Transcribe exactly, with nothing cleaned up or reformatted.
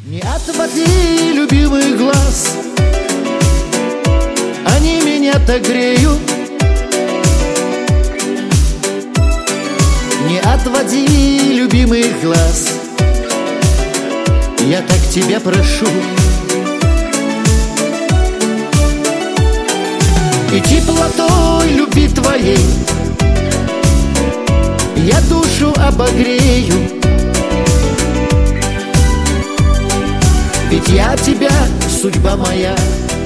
Не отводи любимый глаз, они меня так греют. Не отводи любимый глаз, я так тебя прошу. И теплотой любви твоей я душу обогрею. Ведь я тебя, судьба моя,